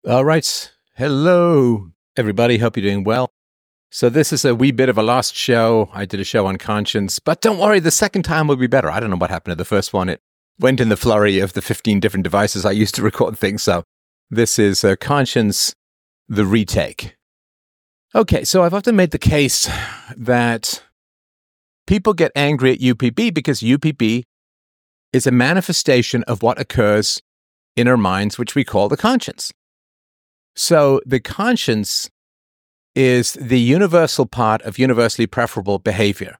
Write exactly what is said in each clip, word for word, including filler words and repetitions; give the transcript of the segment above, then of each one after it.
All right. Hello, everybody. Hope you're doing well. So this is a wee bit of a lost show. I did a show on conscience, but don't worry, the second time will be better. I don't know what happened to the first one. It went in the flurry of the fifteen different devices I used to record things. So this is uh, conscience, the retake. Okay, so I've often made the case that people get angry at U P B because U P B is a manifestation of what occurs in our minds, which we call the conscience. So the conscience is the universal part of universally preferable behavior.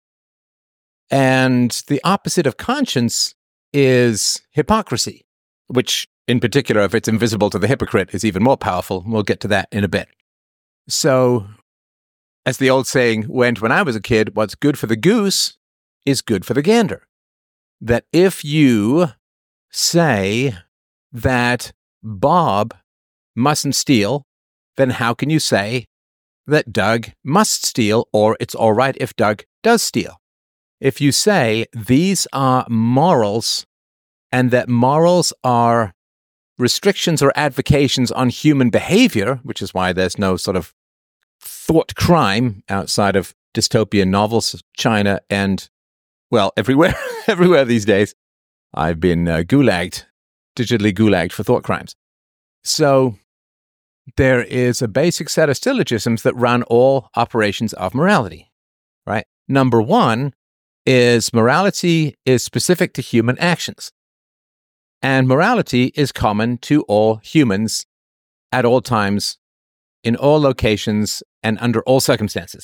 And the opposite of conscience is hypocrisy, which in particular, if it's invisible to the hypocrite, is even more powerful. We'll get to that in a bit. So, as the old saying went when I was a kid, what's good for the goose is good for the gander. That if you say that Bob mustn't steal, then how can you say that Doug must steal, or it's all right if Doug does steal? If you say these are morals and that morals are restrictions or advocations on human behavior, which is why there's no sort of thought crime outside of dystopian novels, China, and, well, everywhere, everywhere these days. I've been uh, gulagged, digitally gulagged for thought crimes. So there is a basic set of syllogisms that run all operations of morality, right? Number one is morality is specific to human actions. And morality is common to all humans at all times, in all locations, and under all circumstances.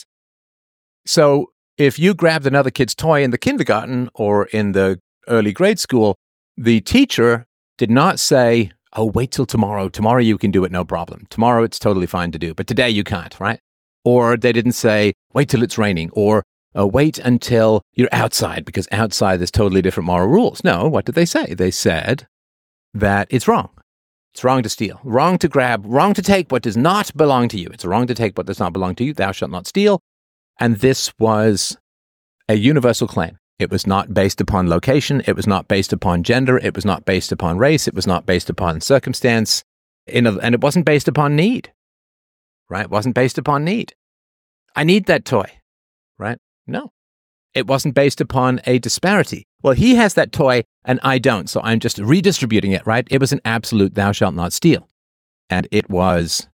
So if you grabbed another kid's toy in the kindergarten or in the early grade school, the teacher did not say, oh, wait till tomorrow. Tomorrow you can do it, no problem. Tomorrow it's totally fine to do, but today you can't, right? Or they didn't say, wait till it's raining, or uh, wait until you're outside, because outside there's totally different moral rules. No, what did they say? They said that it's wrong. It's wrong to steal, wrong to grab, wrong to take what does not belong to you. It's wrong to take what does not belong to you. Thou shalt not steal. And this was a universal claim. It was not based upon location. It was not based upon gender. It was not based upon race. It was not based upon circumstance. In a, and it wasn't based upon need, right? It wasn't based upon need. I need that toy, right? No. It wasn't based upon a disparity. Well, he has that toy and I don't, so I'm just redistributing it, right? It was an absolute thou shalt not steal. And it was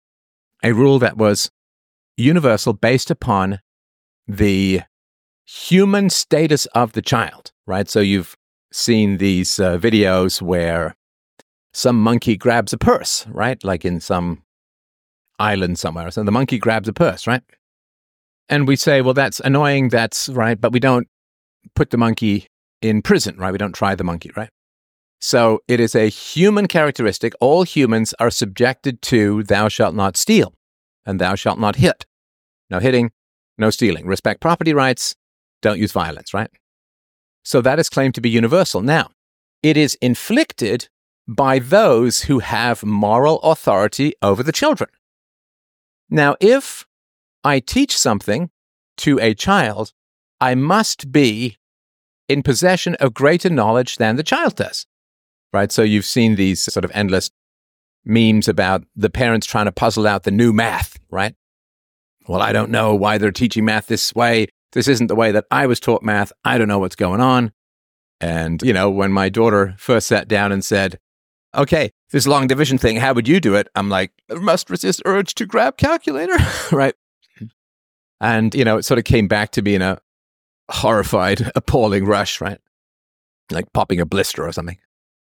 a rule that was universal based upon the human status of the child, right? So you've seen these uh, videos where some monkey grabs a purse, right? Like in some island somewhere. So the monkey grabs a purse, right? And we say, well, that's annoying, that's right, but we don't put the monkey in prison, right? We don't try the monkey, right? So it is a human characteristic. All humans are subjected to thou shalt not steal and thou shalt not hit. No hitting, no stealing. Respect property rights. Don't use violence, right? So that is claimed to be universal. Now, it is inflicted by those who have moral authority over the children. Now, if I teach something to a child, I must be in possession of greater knowledge than the child does, right? So you've seen these sort of endless memes about the parents trying to puzzle out the new math, right? Well, I don't know why they're teaching math this way. This isn't the way that I was taught math. I don't know what's going on. And, you know, when my daughter first sat down and said, okay, this long division thing, how would you do it? I'm like, must resist urge to grab calculator, right? And, you know, it sort of came back to me in a horrified, appalling rush, right? Like popping a blister or something.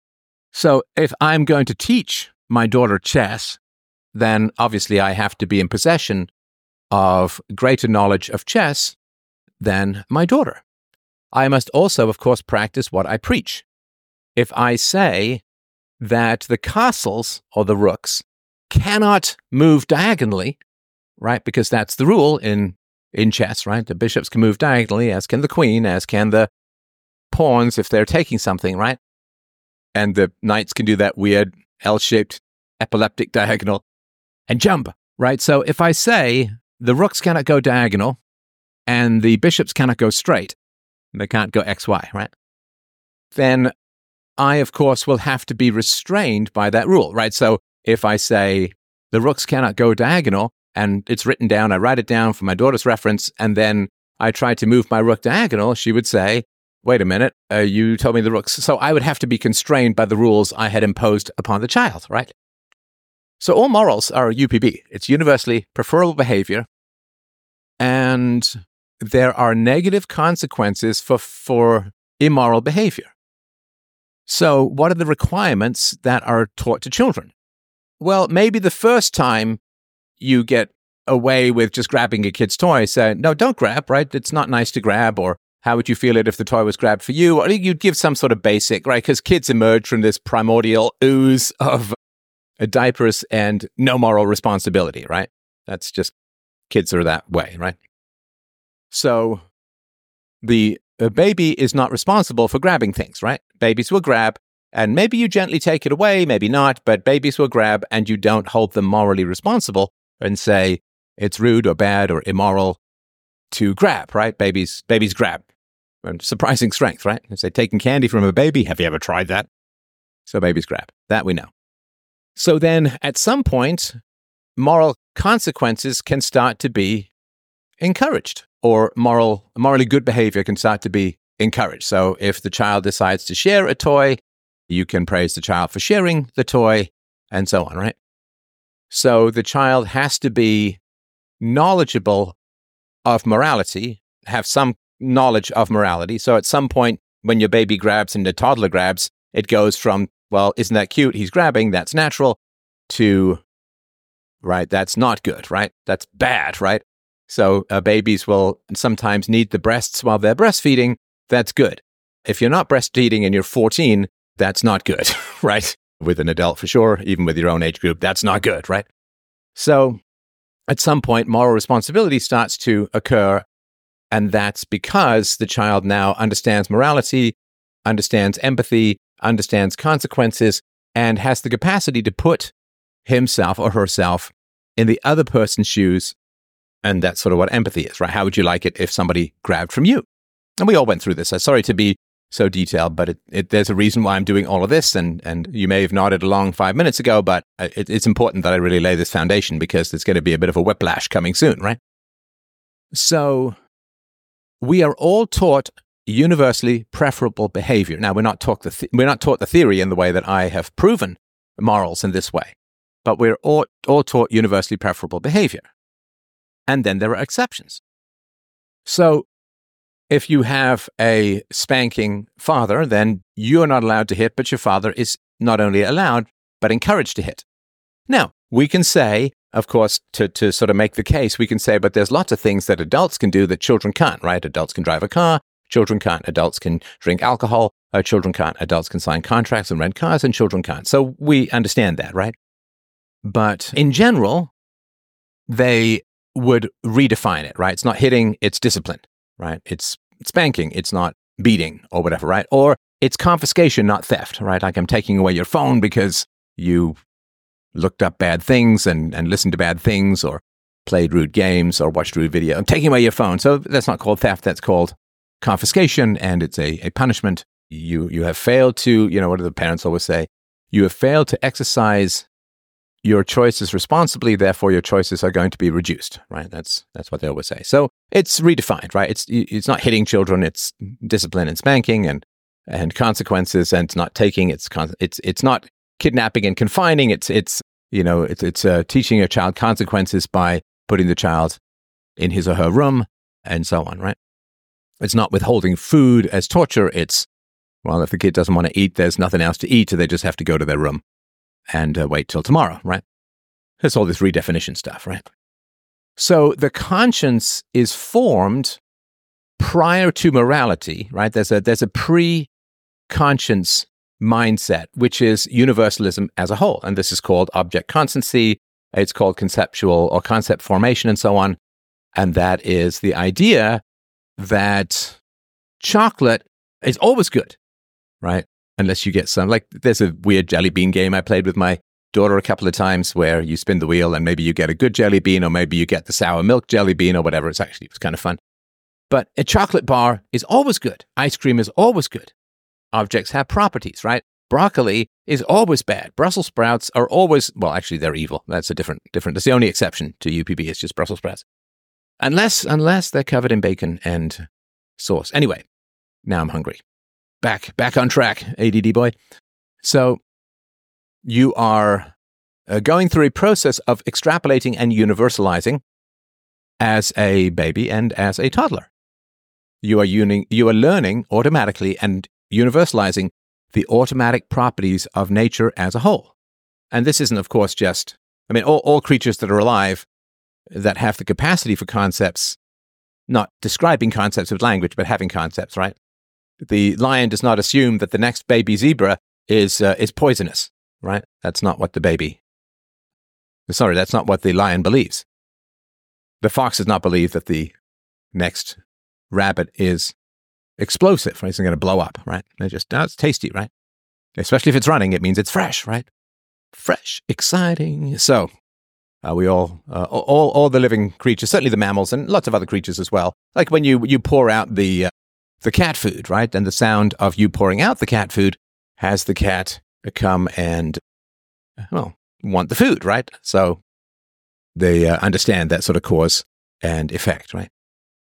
So if I'm going to teach my daughter chess, then obviously I have to be in possession of greater knowledge of chess than my daughter. I must also, of course, practice what I preach. If I say that the castles or the rooks cannot move diagonally, right, because that's the rule in, in chess, right? The bishops can move diagonally, as can the queen, as can the pawns if they're taking something, right? And the knights can do that weird L-shaped epileptic diagonal and jump, right? So if I say the rooks cannot go diagonal and the bishops cannot go straight, they can't go X Y, right? Then I, of course, will have to be restrained by that rule, right? So if I say the rooks cannot go diagonal and it's written down, I write it down for my daughter's reference, and then I try to move my rook diagonal, she would say, wait a minute, uh, you told me the rooks. So I would have to be constrained by the rules I had imposed upon the child, right? So all morals are U P B. It's universally preferable behavior. And there are negative consequences for, for immoral behavior. So what are the requirements that are taught to children? Well, maybe the first time you get away with just grabbing a kid's toy, say, no, don't grab, right? It's not nice to grab. Or how would you feel it if the toy was grabbed for you? Or you'd give some sort of basic, right? Because kids emerge from this primordial ooze of diapers and no moral responsibility, right? That's just, kids are that way, right? So the a baby is not responsible for grabbing things, right? Babies will grab, and maybe you gently take it away, maybe not, but babies will grab and you don't hold them morally responsible and say it's rude or bad or immoral to grab, right? Babies babies grab. And surprising strength, right? They say taking candy from a baby, have you ever tried that? So babies grab. That we know. So then at some point, moral consequences can start to be encouraged, or moral, morally good behavior can start to be encouraged. So if the child decides to share a toy, you can praise the child for sharing the toy, and so on, right? So the child has to be knowledgeable of morality, have some knowledge of morality. So at some point, when your baby grabs and the toddler grabs, it goes from, well, isn't that cute? He's grabbing, that's natural, to, right, that's not good, right? That's bad, right? So uh, babies will sometimes need the breasts while they're breastfeeding. That's good. If you're not breastfeeding and you're fourteen, that's not good, right? With an adult for sure, even with your own age group, that's not good, right? So at some point, moral responsibility starts to occur, and that's because the child now understands morality, understands empathy, understands consequences, and has the capacity to put himself or herself in the other person's shoes. And that's sort of what empathy is, right? How would you like it if somebody grabbed from you? And we all went through this. I'm sorry to be so detailed, but it, it, there's a reason why I'm doing all of this. And, and you may have nodded along five minutes ago, but it, it's important that I really lay this foundation because there's going to be a bit of a whiplash coming soon, right? So we are all taught universally preferable behavior. Now, we're not taught the th- we're not taught the theory in the way that I have proven morals in this way, but we're all, all taught universally preferable behavior. And then there are exceptions. So if you have a spanking father, then you're not allowed to hit, but your father is not only allowed, but encouraged to hit. Now, we can say, of course, to, to sort of make the case, we can say, but there's lots of things that adults can do that children can't, right? Adults can drive a car, children can't. Adults can drink alcohol, uh, children can't. Adults can sign contracts and rent cars, and children can't. So we understand that, right? But in general, they would redefine it, right? It's not hitting, it's discipline, right? It's spanking, it's not beating or whatever, right? Or it's confiscation, not theft, right? Like I'm taking away your phone because you looked up bad things and, and listened to bad things or played rude games or watched rude video. I'm taking away your phone. So that's not called theft, that's called confiscation, and it's a, a punishment. You you have failed to, you know, what do the parents always say? You have failed to exercise your choices responsibly, therefore your choices are going to be reduced, right? That's that's what they always say. So it's redefined, right? It's it's not hitting children, it's discipline and spanking and and consequences, and it's not taking, it's con- it's it's not kidnapping and confining. It's it's you know it's it's uh, teaching a child consequences by putting the child in his or her room and so on, right? It's not withholding food as torture. It's, well, if the kid doesn't want to eat, there's nothing else to eat, so they just have to go to their room and uh, wait till tomorrow, right? There's all this redefinition stuff, right? So the conscience is formed prior to morality, right? There's a there's a pre-conscience mindset, which is universalism as a whole. And this is called object constancy. It's called conceptual or concept formation and so on. And that is the idea that chocolate is always good, right? Unless you get some, like there's a weird jelly bean game I played with my daughter a couple of times where you spin the wheel and maybe you get a good jelly bean or maybe you get the sour milk jelly bean or whatever. It's actually, it's kind of fun. But a chocolate bar is always good. Ice cream is always good. Objects have properties, right? Broccoli is always bad. Brussels sprouts are always, well, actually, they're evil. That's a different, different, that's the only exception to U P B. It's just Brussels sprouts. Unless, unless they're covered in bacon and sauce. Anyway, now I'm hungry. Back, back on track, A D D boy. So you are uh, going through a process of extrapolating and universalizing as a baby and as a toddler. You are, uni- you are learning automatically and universalizing the automatic properties of nature as a whole. And this isn't, of course, just, I mean, all, all creatures that are alive that have the capacity for concepts, not describing concepts with language, but having concepts, right? The lion does not assume that the next baby zebra is uh, is poisonous, right? That's not what the baby, sorry, that's not what the lion believes. The fox does not believe that the next rabbit is explosive, right? It's going to blow up, right? They just, no, it's tasty, right? Especially if it's running, it means it's fresh, right? Fresh, exciting. So uh, we all, uh, all, all the living creatures, certainly the mammals and lots of other creatures as well. Like when you you pour out the uh, the cat food, right? And the sound of you pouring out the cat food has the cat come and, well, want the food, right? So they uh, understand that sort of cause and effect, right?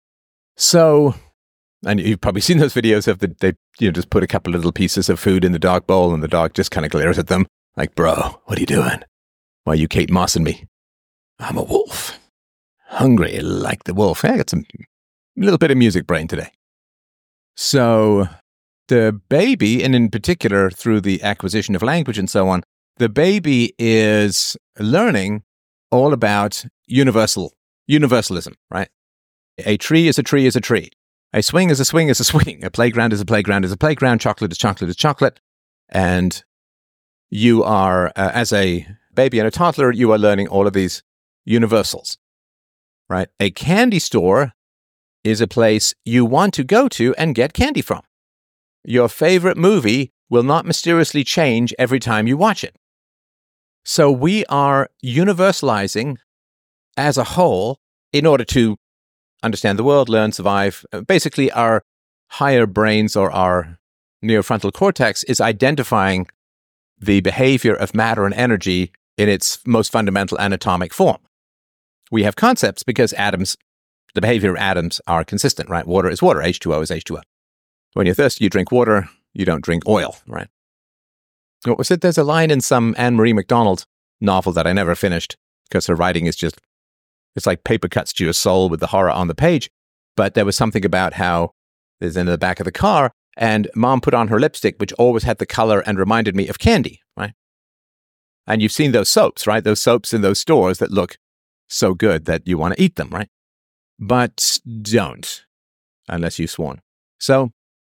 So, and you've probably seen those videos of the, they, you know, just put a couple of little pieces of food in the dog bowl and the dog just kind of glares at them like, bro, what are you doing? Why are you Kate Mossing me? I'm a wolf. Hungry like the wolf. I got some, a little bit of music brain today. So the baby, and in particular through the acquisition of language and so on, the baby is learning all about universal, universalism, right? A tree is a tree is a tree. A swing is a swing is a swing. A playground is a playground is a playground. Chocolate is chocolate is chocolate. And you are, uh, as a baby and a toddler, you are learning all of these universals, right? A candy store is a place you want to go to and get candy from. Your favorite movie will not mysteriously change every time you watch it. So we are universalizing as a whole in order to understand the world, learn, survive. Basically, our higher brains or our neofrontal cortex is identifying the behavior of matter and energy in its most fundamental anatomic form. We have concepts because atoms, the behavior of atoms are consistent, right? Water is water. H two O is H two O. When you're thirsty, you drink water. You don't drink oil, right? What was it? There's a line in some Anne Marie MacDonald novel that I never finished because her writing is just, it's like paper cuts to your soul with the horror on the page. But there was something about how there's in the back of the car and mom put on her lipstick, which always had the color and reminded me of candy, right? And you've seen those soaps, right? Those soaps in those stores that look so good that you want to eat them, right? But don't, unless you've sworn. So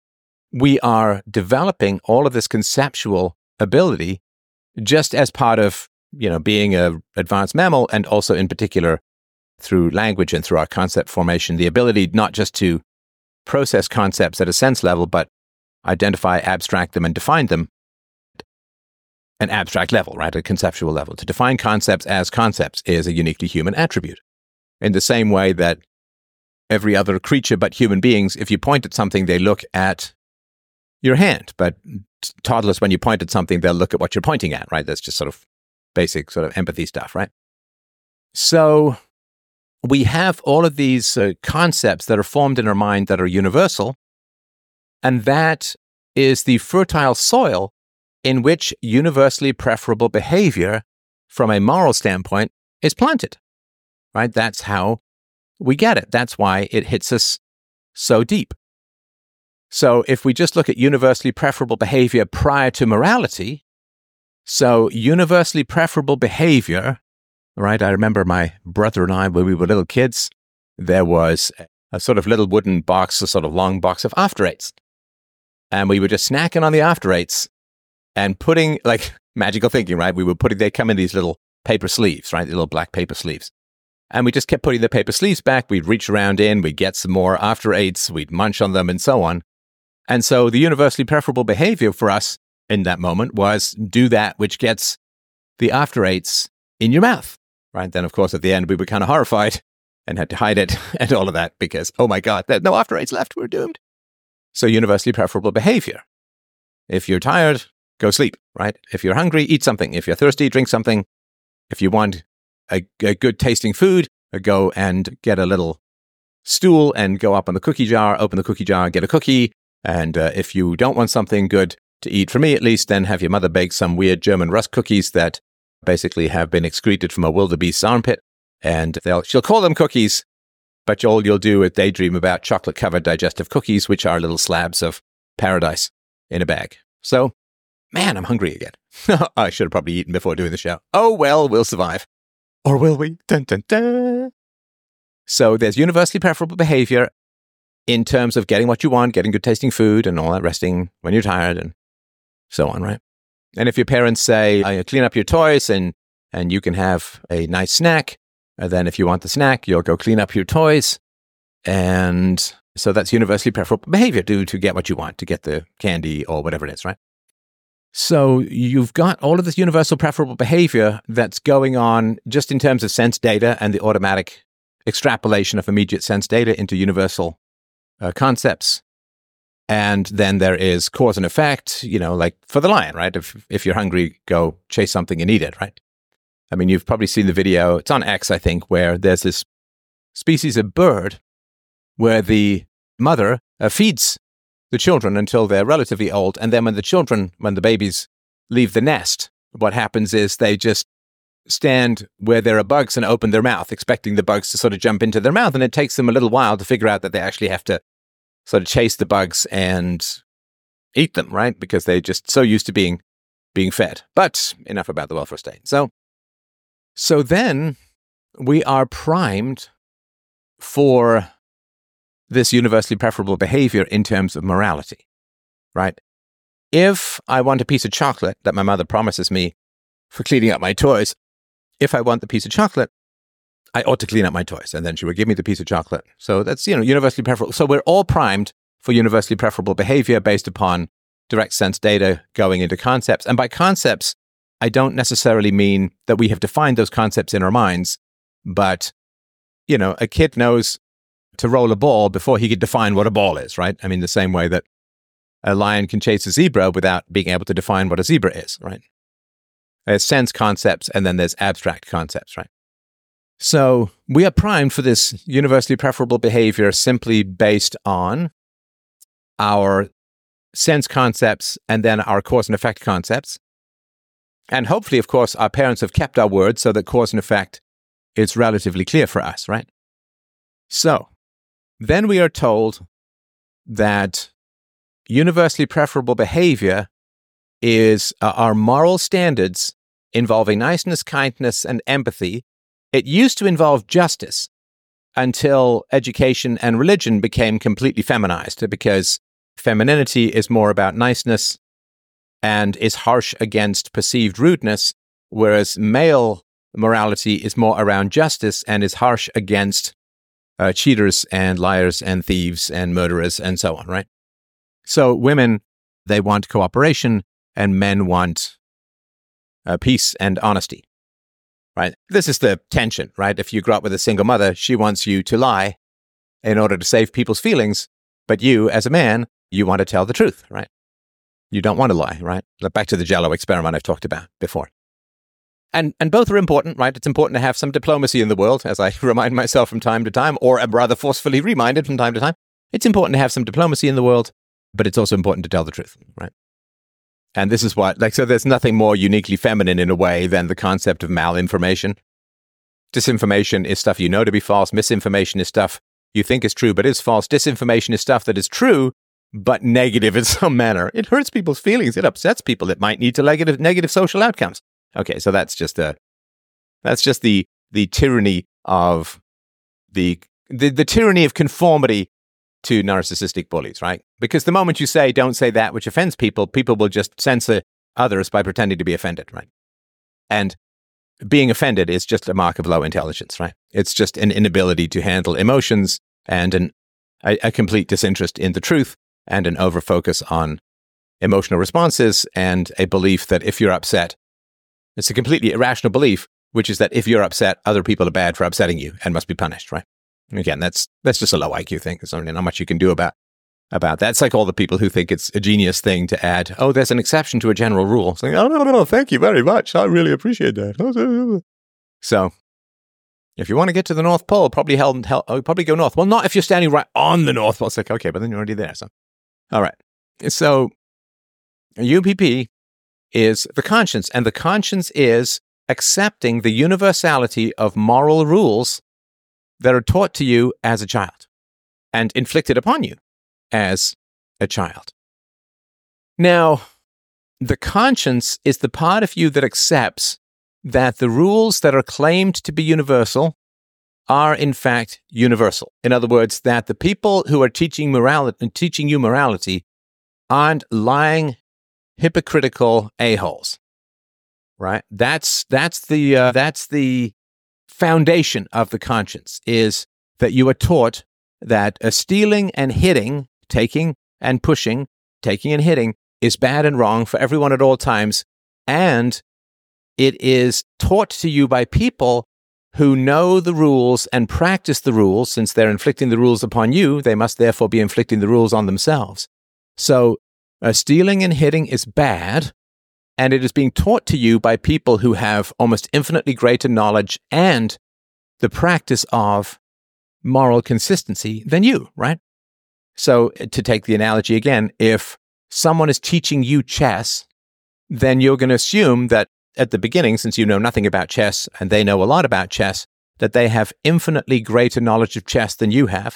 we are developing all of this conceptual ability just as part of, you know, being an advanced mammal, and also in particular through language and through our concept formation, the ability not just to process concepts at a sense level, but identify, abstract them, and define them at an abstract level, right? A conceptual level. To define concepts as concepts is a uniquely human attribute. In the same way that every other creature but human beings, if you point at something, they look at your hand. But toddlers, when you point at something, they'll look at what you're pointing at, right? That's just sort of basic sort of empathy stuff, right? So we have all of these uh, concepts that are formed in our mind that are universal, and that is the fertile soil in which universally preferable behavior from a moral standpoint is planted, right? That's how we get it. That's why it hits us so deep. So if we just look at universally preferable behavior prior to morality, so universally preferable behavior, right? I remember my brother and I, when we were little kids, there was a sort of little wooden box, a sort of long box of After Eights. And we were just snacking on the After Eights and putting, like, magical thinking, right? We were putting, they come in these little paper sleeves, right? The little black paper sleeves. And we just kept putting the paper sleeves back. We'd reach around in, we'd get some more After Eights, we'd munch on them and so on. And so the universally preferable behavior for us in that moment was do that which gets the After Eights in your mouth, right? Then, of course, at the end, we were kind of horrified and had to hide it and all of that because, oh my God, there's no After Eights left. We're doomed. So universally preferable behavior. If you're tired, go sleep, right? If you're hungry, eat something. If you're thirsty, drink something. If you want a, a good tasting food, go and get a little stool and go up on the cookie jar, open the cookie jar, get a cookie. And uh, if you don't want something good to eat, for me at least, then have your mother bake some weird German Rusk cookies that basically have been excreted from a wildebeest's armpit. And they'll she'll call them cookies, but all you'll do is daydream about chocolate-covered digestive cookies, which are little slabs of paradise in a bag. So, man, I'm hungry again. I should have probably eaten before doing the show. Oh, well, we'll survive. Or will we? Dun, dun, dun. So there's universally preferable behavior in terms of getting what you want, getting good tasting food and all that, resting when you're tired and so on, right? And if your parents say, I clean up your toys and, and you can have a nice snack, and then if you want the snack, you'll go clean up your toys. And so that's universally preferable behavior to, to get what you want, to get the candy or whatever it is, right? So you've got all of this universal preferable behavior that's going on just in terms of sense data and the automatic extrapolation of immediate sense data into universal uh, concepts. And then there is cause and effect, you know, like for the lion, right? If if you're hungry, go chase something and eat it, right? I mean, you've probably seen the video, it's on X, I think, where there's this species of bird where the mother uh, feeds the children until they're relatively old. And then when the children, when the babies leave the nest, what happens is they just stand where there are bugs and open their mouth, expecting the bugs to sort of jump into their mouth. And it takes them a little while to figure out that they actually have to sort of chase the bugs and eat them, right? Because they're just so used to being being fed. But enough about the welfare state. So, so then we are primed for this universally preferable behavior in terms of morality, right? If I want a piece of chocolate that my mother promises me for cleaning up my toys, if I want the piece of chocolate, I ought to clean up my toys, and then she would give me the piece of chocolate. So that's, you know, universally preferable. So we're all primed for universally preferable behavior based upon direct sense data going into concepts. And by concepts, I don't necessarily mean that we have defined those concepts in our minds, but, you know, a kid knows to roll a ball before he could define what a ball is, right? I mean, the same way that a lion can chase a zebra without being able to define what a zebra is, right? There's sense concepts, and then there's abstract concepts, right? So we are primed for this universally preferable behavior simply based on our sense concepts and then our cause and effect concepts. And hopefully, of course, our parents have kept our word so that cause and effect is relatively clear for us, right? So then we are told that universally preferable behavior is uh, our moral standards involving niceness, kindness, and empathy. It used to involve justice until education and religion became completely feminized, because femininity is more about niceness and is harsh against perceived rudeness, whereas male morality is more around justice and is harsh against uh, cheaters and liars and thieves and murderers and so on, right? So women, they want cooperation, and men want uh, peace and honesty. Right? This is the tension, right? If you grow up with a single mother, she wants you to lie in order to save people's feelings. But you, as a man, you want to tell the truth, right? You don't want to lie, right? Back to the Jell-O experiment I've talked about before. And and both are important, right? It's important to have some diplomacy in the world, as I remind myself from time to time, or am rather forcefully reminded from time to time. It's important to have some diplomacy in the world, but it's also important to tell the truth, right? And this is what, like, so there's nothing more uniquely feminine in a way than the concept of malinformation. Disinformation is stuff you know to be false. Misinformation is stuff you think is true but is false. Disinformation is stuff that is true but negative in some manner. It hurts people's feelings. It upsets people. It might lead to negative, negative social outcomes. Okay, so that's just a, that's just the the tyranny of the the, the tyranny of conformity to narcissistic bullies, right? Because the moment you say, don't say that which offends people, people will just censor others by pretending to be offended, right? And being offended is just a mark of low intelligence, right? It's just an inability to handle emotions and an, a, a complete disinterest in the truth and an overfocus on emotional responses and a belief that if you're upset, it's a completely irrational belief, which is that if you're upset, other people are bad for upsetting you and must be punished, right? Again, that's that's just a low I Q thing. There's only not much you can do about about that. It's like all the people who think it's a genius thing to add, oh, there's an exception to a general rule. It's like, oh, no, no, no, thank you very much. I really appreciate that. So if you want to get to the North Pole, probably held, held, oh, probably go north. Well, not if you're standing right on the North Pole. It's like, okay, but then you're already there. So, all right. So U P P is the conscience, and the conscience is accepting the universality of moral rules that are taught to you as a child and inflicted upon you as a child. Now, the conscience is the part of you that accepts that the rules that are claimed to be universal are in fact universal. In other words, that the people who are teaching morality, teaching you morality aren't lying, hypocritical a-holes. Right? That's that's the uh, that's the foundation of the conscience, is that you are taught that a stealing and hitting, taking and pushing, taking and hitting is bad and wrong for everyone at all times, and it is taught to you by people who know the rules and practice the rules. Since they're inflicting the rules upon you, they must therefore be inflicting the rules on themselves. So, uh, stealing and hitting is bad, and it is being taught to you by people who have almost infinitely greater knowledge and the practice of moral consistency than you, right? So, to take the analogy again, if someone is teaching you chess, then you're going to assume that at the beginning, since you know nothing about chess and they know a lot about chess, that they have infinitely greater knowledge of chess than you have,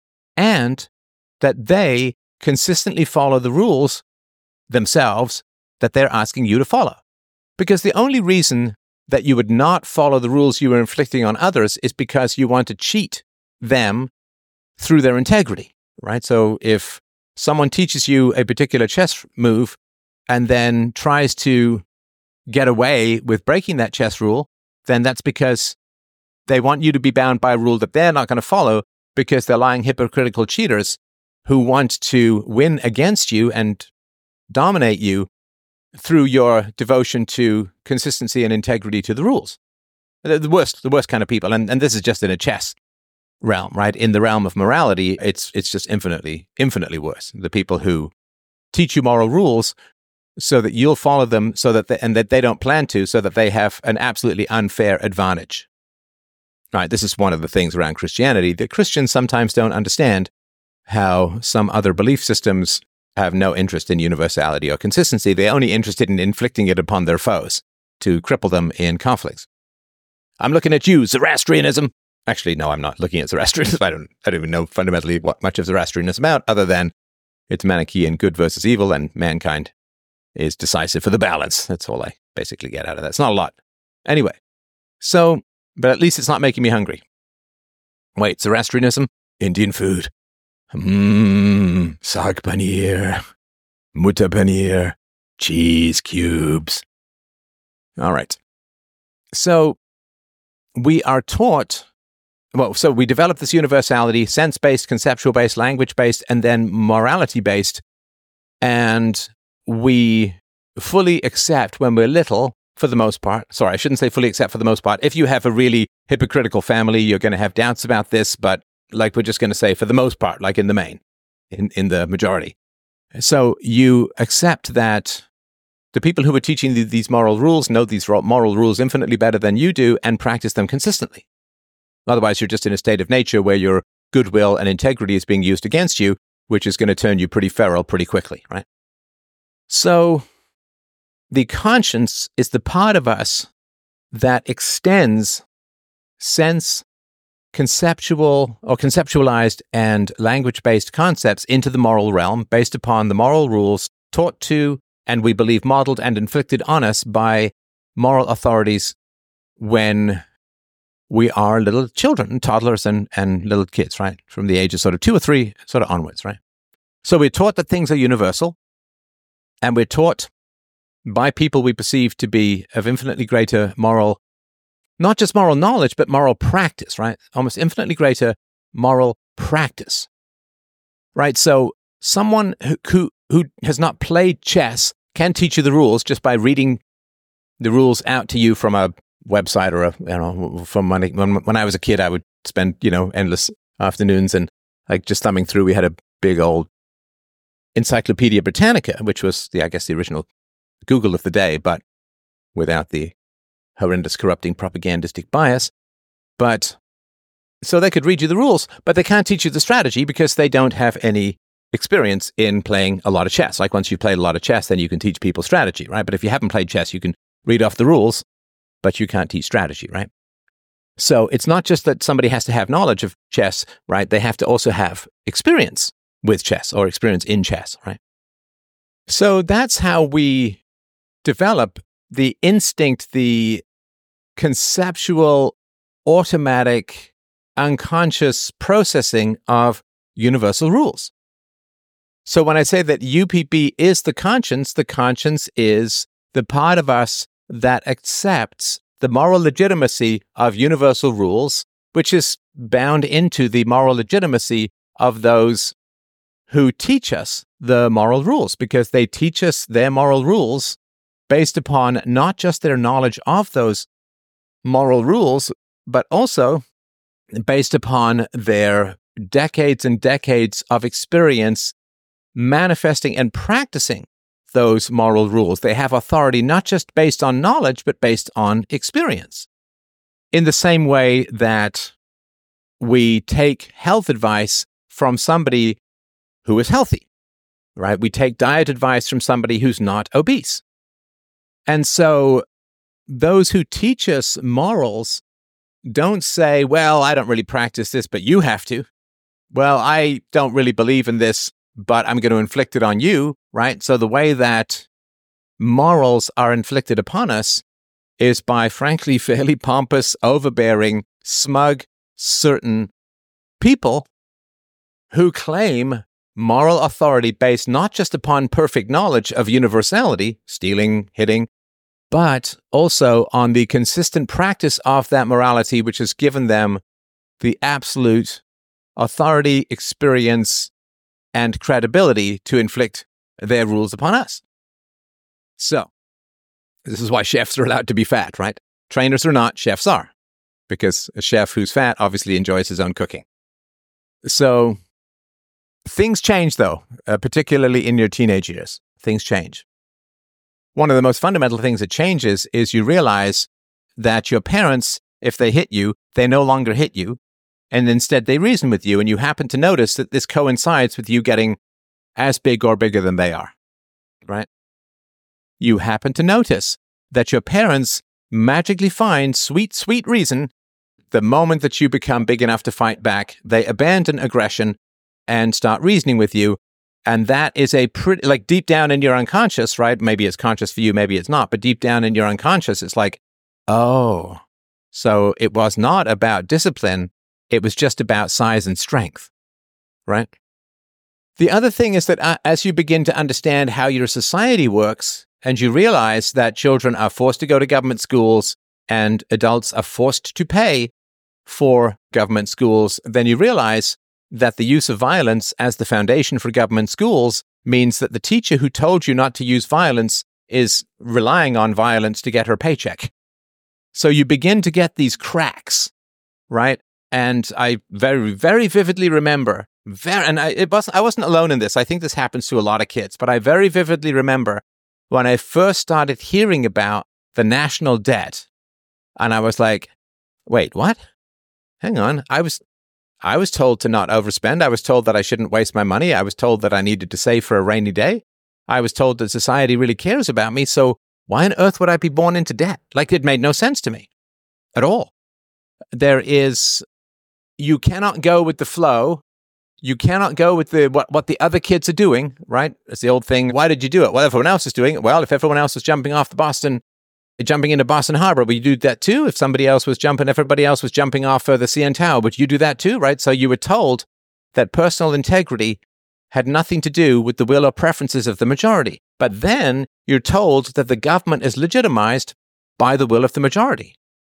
and that they consistently follow the rules themselves that they're asking you to follow. Because the only reason that you would not follow the rules you are inflicting on others is because you want to cheat them through their integrity, right? So if someone teaches you a particular chess move and then tries to get away with breaking that chess rule, then that's because they want you to be bound by a rule that they're not going to follow, because they're lying, hypocritical cheaters who want to win against you and dominate you through your devotion to consistency and integrity to the rules. The worst, the worst kind of people. And, and this is just in a chess realm, right? In the realm of morality, it's it's just infinitely, infinitely worse. The people who teach you moral rules so that you'll follow them, so that they, and that they don't plan to, so that they have an absolutely unfair advantage. Right? This is one of the things around Christianity that Christians sometimes don't understand, how some other belief systems have no interest in universality or consistency. They're only interested in inflicting it upon their foes to cripple them in conflicts. I'm looking at you, Zoroastrianism. Actually, no, I'm not looking at Zoroastrianism. I don't, I don't even know fundamentally what much of Zoroastrianism is about, other than it's Manichaean good versus evil, and mankind is decisive for the balance. That's all I basically get out of that. It's not a lot. Anyway, so, but at least it's not making me hungry. Wait, Zoroastrianism? Indian food. Mmm, saag paneer, mutta paneer, cheese cubes. All right. So we are taught, well, so we develop this universality, sense-based, conceptual-based, language-based, and then morality-based. And we fully accept when we're little, for the most part. Sorry, I shouldn't say fully accept for the most part. If you have a really hypocritical family, you're going to have doubts about this, but like we're just going to say for the most part, like in the main, in, in the majority. So you accept that the people who are teaching you these moral rules know these moral rules infinitely better than you do and practice them consistently. Otherwise, you're just in a state of nature where your goodwill and integrity is being used against you, which is going to turn you pretty feral pretty quickly, right? So the conscience is the part of us that extends sense, conceptual or conceptualized and language-based concepts into the moral realm based upon the moral rules taught to, and we believe modeled and inflicted on us by moral authorities when we are little children, toddlers and, and little kids, right? From the age of sort of two or three, sort of onwards, right? So we're taught that things are universal, and we're taught by people we perceive to be of infinitely greater moral, not just moral knowledge, but moral practice, right? Almost infinitely greater moral practice, right? So someone who, who, who has not played chess can teach you the rules just by reading the rules out to you from a website or a, you know, from when, when, when I was a kid, I would spend, you know, endless afternoons and like just thumbing through. We had a big old Encyclopedia Britannica, which was the, I guess, the original Google of the day, but without the horrendous corrupting propagandistic bias. But so they could read you the rules, but they can't teach you the strategy because they don't have any experience in playing a lot of chess. Like once you've played a lot of chess, then you can teach people strategy, right? But if you haven't played chess, you can read off the rules, but you can't teach strategy, right? So it's not just that somebody has to have knowledge of chess, right? They have to also have experience with chess or experience in chess, right? So that's how we develop the instinct, the conceptual, automatic, unconscious processing of universal rules. So when I say that U P B is the conscience, the conscience is the part of us that accepts the moral legitimacy of universal rules, which is bound into the moral legitimacy of those who teach us the moral rules, because they teach us their moral rules based upon not just their knowledge of those moral rules, but also based upon their decades and decades of experience manifesting and practicing those moral rules. They have authority not just based on knowledge, but based on experience. In the same way that we take health advice from somebody who is healthy, right? We take diet advice from somebody who's not obese. And so those who teach us morals don't say, well, I don't really practice this, but you have to. Well, I don't really believe in this, but I'm going to inflict it on you, right? So the way that morals are inflicted upon us is by, frankly, fairly pompous, overbearing, smug, certain people who claim moral authority based not just upon perfect knowledge of universality, stealing, hitting, but also on the consistent practice of that morality, which has given them the absolute authority, experience, and credibility to inflict their rules upon us. So, this is why chefs are allowed to be fat, right? Trainers are not, chefs are. Because a chef who's fat obviously enjoys his own cooking. So, things change though, uh, particularly in your teenage years. Things change. One of the most fundamental things that changes is you realize that your parents, if they hit you, they no longer hit you, and instead they reason with you, and you happen to notice that this coincides with you getting as big or bigger than they are, right? You happen to notice that your parents magically find sweet, sweet reason the moment that you become big enough to fight back. They abandon aggression and start reasoning with you. And that is a pretty, like deep down in your unconscious, right? Maybe it's conscious for you, maybe it's not, but deep down in your unconscious, it's like, oh, so it was not about discipline. It was just about size and strength, right? The other thing is that uh, as you begin to understand how your society works, and you realize that children are forced to go to government schools and adults are forced to pay for government schools, then you realize that the use of violence as the foundation for government schools means that the teacher who told you not to use violence is relying on violence to get her paycheck. So you begin to get these cracks, right? And I very, very vividly remember, very, and I, it wasn't, I wasn't alone in this. I think this happens to a lot of kids, but I very vividly remember when I first started hearing about the national debt, and I was like, wait, what? Hang on. I was I was told to not overspend. I was told that I shouldn't waste my money. I was told that I needed to save for a rainy day. I was told that society really cares about me, so why on earth would I be born into debt? Like, it made no sense to me at all. There is, you cannot go with the flow. You cannot go with the what, what the other kids are doing, right? It's the old thing, why did you do it? Well, everyone else is doing it. Well, if everyone else was jumping off the Boston, jumping into Boston Harbor, would you do that too? If somebody else was jumping, everybody else was jumping off uh, the C N Tower, would you do that too, right? So you were told that personal integrity had nothing to do with the will or preferences of the majority. But then you're told that the government is legitimized by the will of the majority.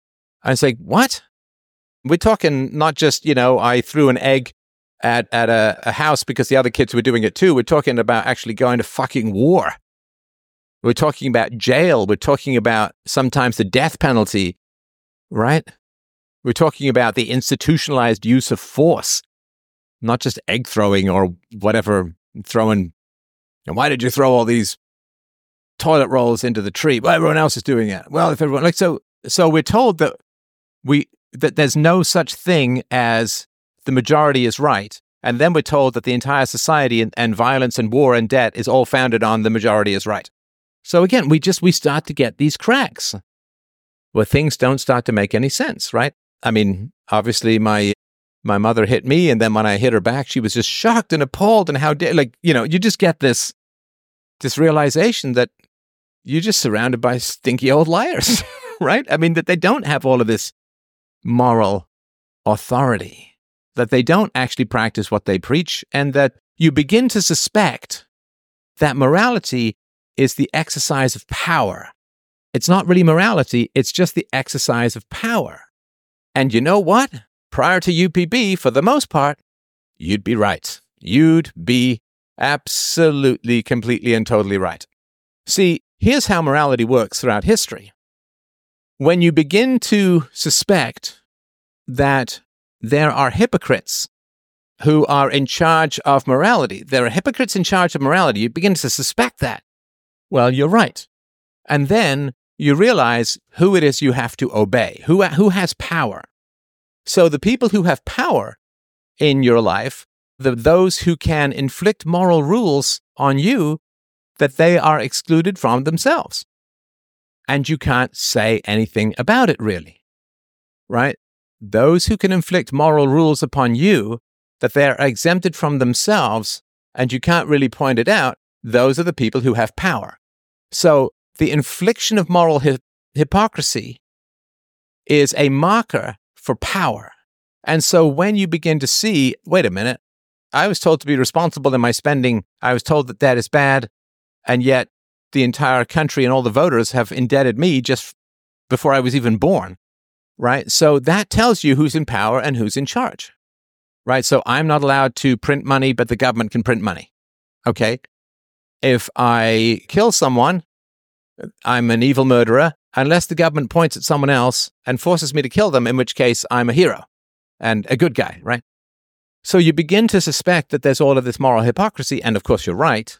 I was like, what? We're talking not just, you know, I threw an egg at, at a, a house because the other kids were doing it too. We're talking about actually going to fucking war. We're talking about jail. We're talking about sometimes the death penalty, right? We're talking about the institutionalized use of force, not just egg throwing or whatever, throwing And why did you throw all these toilet rolls into the tree? Well, everyone else is doing it. Well, if everyone like so, so we're told that we that there's no such thing as the majority is right, and then we're told that the entire society and, and violence and war and debt is all founded on the majority is right. So again, we just we start to get these cracks where things don't start to make any sense, right? I mean, obviously, my my mother hit me, and then when I hit her back, she was just shocked and appalled, and how dare, like, you know, you just get this this realization that you're just surrounded by stinky old liars, right? I mean, that they don't have all of this moral authority, that they don't actually practice what they preach, and that you begin to suspect that morality is the exercise of power. It's not really morality, it's just the exercise of power. And you know what? Prior to U P B, for the most part, you'd be right. You'd be absolutely, completely, and totally right. See, here's how morality works throughout history. When you begin to suspect that there are hypocrites who are in charge of morality, there are hypocrites in charge of morality, you begin to suspect that. Well, you're right. And then you realize who it is you have to obey, who, who has power. So the people who have power in your life, the, those who can inflict moral rules on you, that they are excluded from themselves. And you can't say anything about it, really. Right? Those who can inflict moral rules upon you, that they are exempted from themselves, and you can't really point it out, those are the people who have power. So the infliction of moral hi- hypocrisy is a marker for power. And so when you begin to see, wait a minute, I was told to be responsible in my spending, I was told that that is bad, and yet the entire country and all the voters have indebted me just before I was even born, right? So that tells you who's in power and who's in charge, right? So I'm not allowed to print money, but the government can print money, okay? If I kill someone, I'm an evil murderer, unless the government points at someone else and forces me to kill them, in which case I'm a hero and a good guy, right? So you begin to suspect that there's all of this moral hypocrisy, and of course you're right.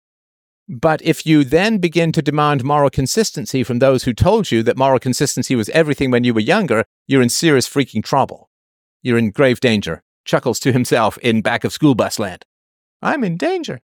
But if you then begin to demand moral consistency from those who told you that moral consistency was everything when you were younger, you're in serious freaking trouble. You're in grave danger. Chuckles to himself in back of school bus land. I'm in danger.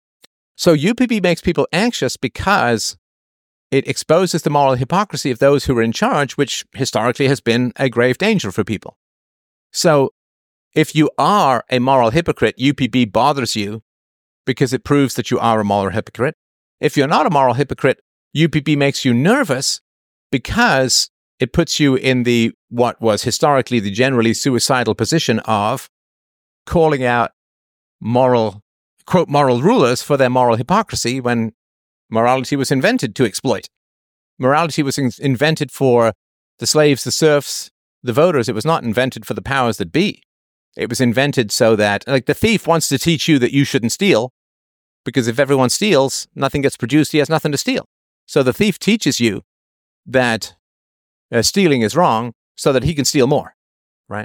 So U P B makes people anxious because it exposes the moral hypocrisy of those who are in charge, which historically has been a grave danger for people. So if you are a moral hypocrite, U P B bothers you because it proves that you are a moral hypocrite. If you're not a moral hypocrite, U P B makes you nervous because it puts you in the what was historically the generally suicidal position of calling out moral, quote, moral rulers for their moral hypocrisy when morality was invented to exploit. Morality was in- invented for the slaves, the serfs, the voters. It was not invented for the powers that be. It was invented so that, like, the thief wants to teach you that you shouldn't steal, because if everyone steals, nothing gets produced, he has nothing to steal. So the thief teaches you that uh, stealing is wrong so that he can steal more, right?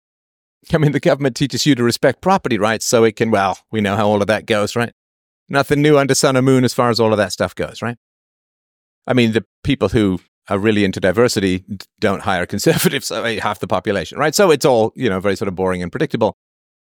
I mean, the government teaches you to respect property rights so it can, well, we know how all of that goes, right? Nothing new under sun or moon as far as all of that stuff goes, right? I mean, the people who are really into diversity don't hire conservatives, so half the population, right? So it's all, you know, very sort of boring and predictable.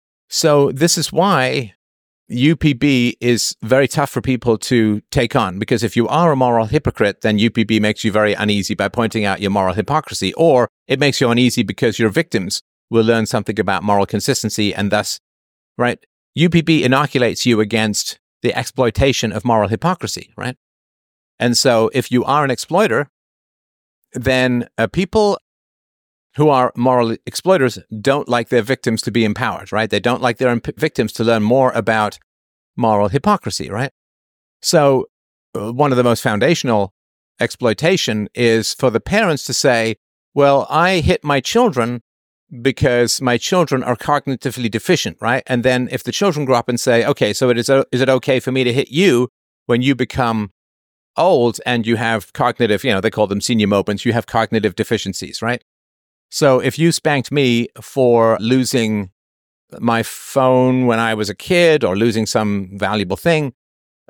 So this is why U P B is very tough for people to take on, because if you are a moral hypocrite, then U P B makes you very uneasy by pointing out your moral hypocrisy, or it makes you uneasy because your victims will learn something about moral consistency, and thus, right, U P B inoculates you against the exploitation of moral hypocrisy, right? And so if you are an exploiter, then uh, people who are moral exploiters don't like their victims to be empowered, right? They don't like their imp- victims to learn more about moral hypocrisy, right? So uh, one of the most foundational exploitation is for the parents to say, well, I hit my children because my children are cognitively deficient, right? And then if the children grow up and say, okay, so it is, uh, is it okay for me to hit you when you become old and you have cognitive, you know, they call them senior moments, you have cognitive deficiencies, right? So if you spanked me for losing my phone when I was a kid or losing some valuable thing,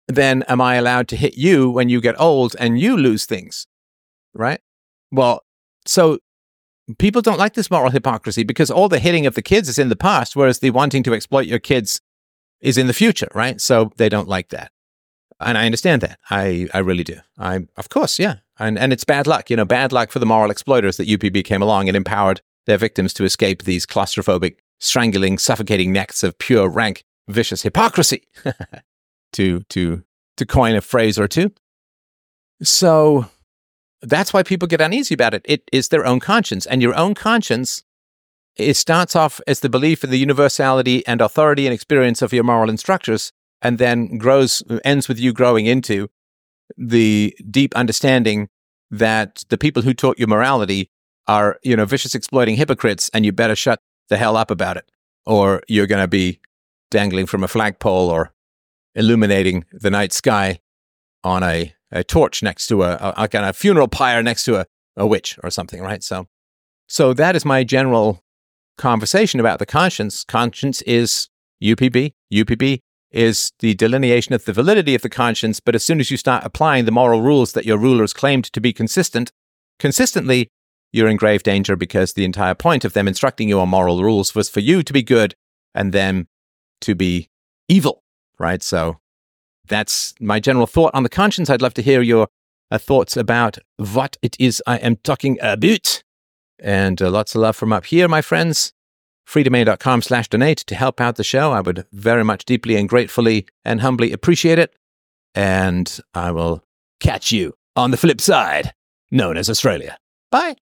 then am I allowed to hit you when you get old and you lose things? Right? Well, so people don't like this moral hypocrisy because all the hitting of the kids is in the past, whereas the wanting to exploit your kids is in the future, right? So they don't like that. And I understand that. I, I really do. I, of course, yeah. And and it's bad luck, you know, bad luck for the moral exploiters that U P B came along and empowered their victims to escape these claustrophobic, strangling, suffocating nets of pure, rank, vicious hypocrisy, to to to coin a phrase or two. So that's why people get uneasy about it. It is their own conscience. And your own conscience, it starts off as the belief in the universality and authority and experience of your moral instructors, and then grows, ends with you growing into the deep understanding that the people who taught you morality are, you know, vicious, exploiting hypocrites, and you better shut the hell up about it, or you're going to be dangling from a flagpole or illuminating the night sky on a, a torch next to a, a, a kind of funeral pyre next to a, a witch or something, right? So, so that is my general conversation about the conscience. Conscience is U P B. U P B is the delineation of the validity of the conscience, but as soon as you start applying the moral rules that your rulers claimed to be consistent, consistently, you're in grave danger, because the entire point of them instructing you on moral rules was for you to be good and them to be evil, right? So that's my general thought on the conscience. I'd love to hear your uh, thoughts about what it is I am talking about. And uh, lots of love from up here, my friends. freedomain.com slash donate to help out the show. I would very much, deeply and gratefully and humbly appreciate it. And I will catch you on the flip side, known as Australia. Bye.